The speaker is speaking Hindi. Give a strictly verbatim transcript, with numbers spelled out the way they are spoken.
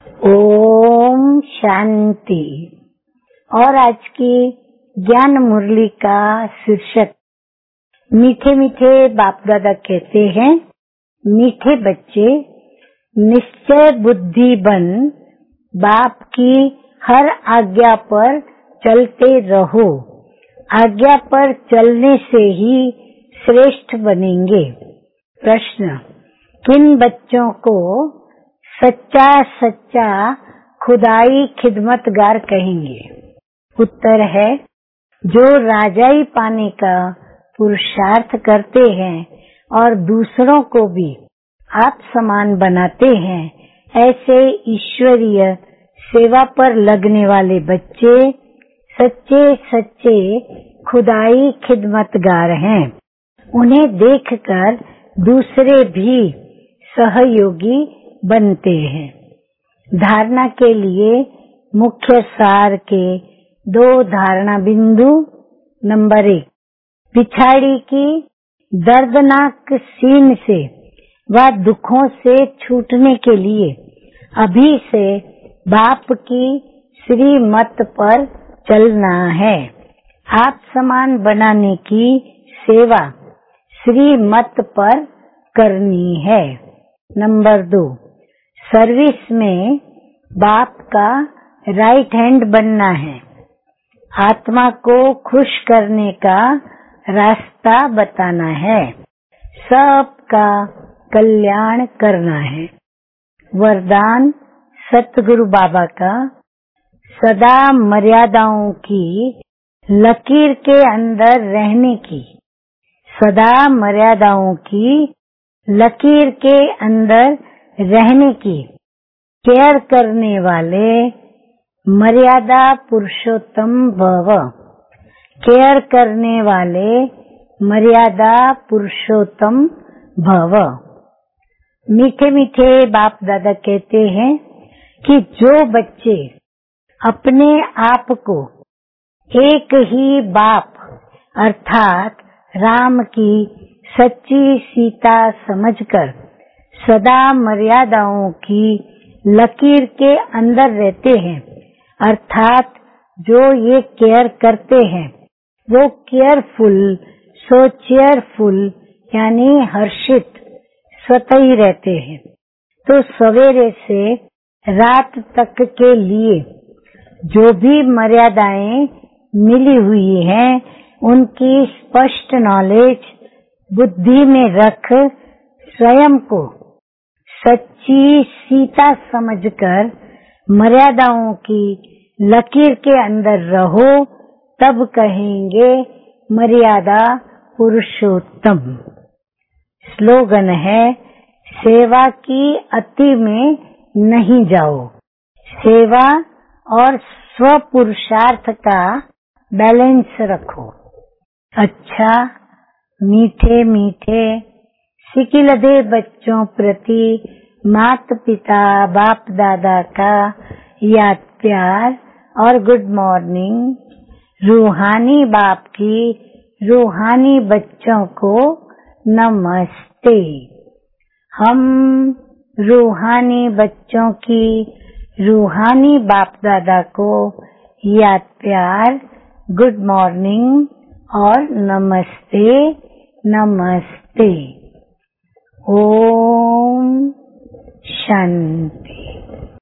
ओम शांति। और आज की ज्ञान मुरली का शीर्षक मीठे मीठे बाप दादा कहते हैं, मीठे बच्चे निश्चय बुद्धि बन बाप की हर आज्ञा पर चलते रहो। आज्ञा पर चलने से ही श्रेष्ठ बनेंगे। प्रश्न, किन बच्चों को सच्चा सच्चा खुदाई खिदमतगार कहेंगे? उत्तर है, जो राजाई पाने का पुरुषार्थ करते हैं और दूसरों को भी आप समान बनाते हैं, ऐसे ईश्वरीय सेवा पर लगने वाले बच्चे सच्चे सच्चे खुदाई खिदमतगार हैं। उन्हें देखकर दूसरे भी सहयोगी बनते हैं। धारणा के लिए मुख्य सार के दो धारणा बिंदु। नंबर एक, पिछाड़ी की दर्दनाक सीन से व दुखों से छूटने के लिए अभी से बाप की श्रीमत पर चलना है। आप समान बनाने की सेवा श्रीमत पर करनी है। नंबर दो, सर्विस में बाप का राइट हैंड बनना है। आत्मा को खुश करने का रास्ता बताना है। सबका कल्याण करना है। वरदान सतगुरु बाबा का, सदा मर्यादाओं की लकीर के अंदर रहने की। सदा मर्यादाओं की लकीर के अंदर रहने की केयर करने वाले मर्यादा पुरुषोत्तम भव। केयर करने वाले मर्यादा पुरुषोत्तम भव। मीठे मीठे बाप दादा कहते हैं कि जो बच्चे अपने आप को एक ही बाप अर्थात राम की सच्ची सीता समझकर सदा मर्यादाओं की लकीर के अंदर रहते हैं, अर्थात जो ये केयर करते हैं वो केयरफुल सो चेयरफुल यानी हर्षित स्वतः ही रहते हैं। तो सवेरे से रात तक के लिए जो भी मर्यादाएं मिली हुई हैं उनकी स्पष्ट नॉलेज बुद्धि में रख स्वयं को सच्ची सीता समझकर मर्यादाओं की लकीर के अंदर रहो, तब कहेंगे मर्यादा पुरुषोत्तम। स्लोगन है, सेवा की अति में नहीं जाओ। सेवा और स्व पुरुषार्थ का बैलेंस रखो। अच्छा, मीठे मीठे सिकिलधे बच्चों प्रति माता पिता बाप दादा का याद प्यार और गुड मॉर्निंग। रूहानी बाप की रूहानी बच्चों को नमस्ते। हम रूहानी बच्चों की रूहानी बाप दादा को याद प्यार, गुड मॉर्निंग और नमस्ते नमस्ते। ओम शांति।